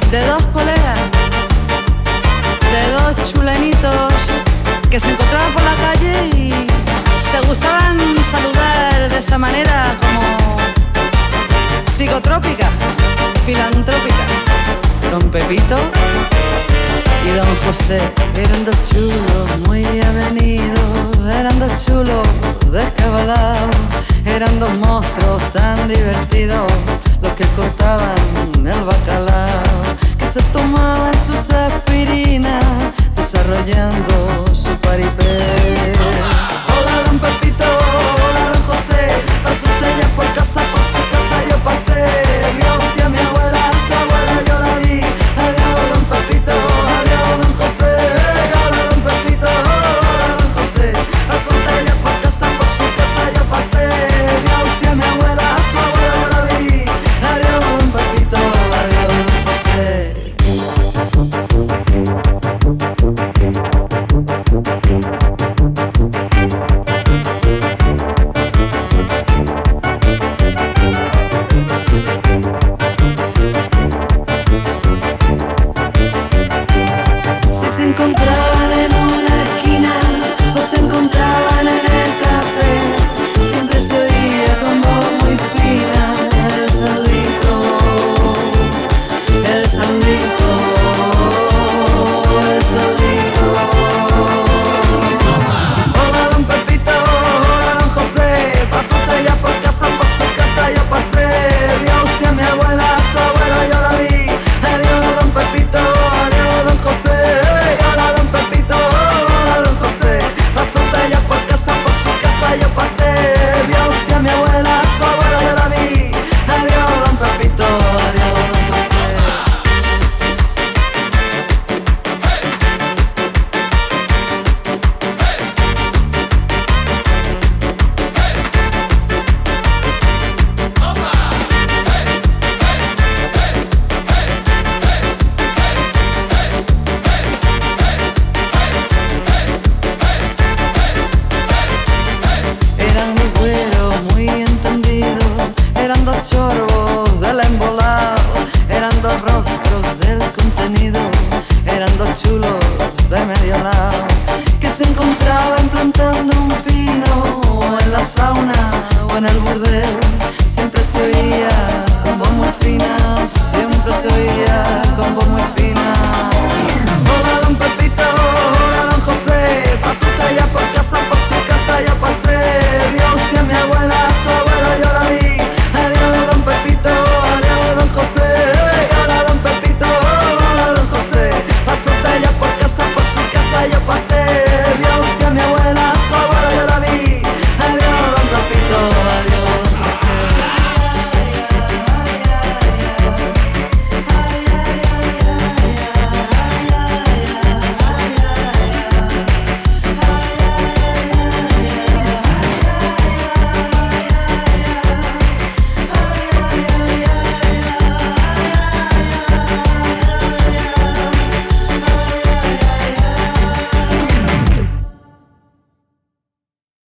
de dos colegas, de dos chulenitos que se encontraban por la calle y se gustaban saludar de esa manera como psicotrópica, filantrópica. Don Pepito y don José eran dos chulos muy avenidos, eran dos chulos descabalados, eran dos monstruos tan divertidos los que cortaban el bacalao, que se tomaban sus aspirinas desarrollando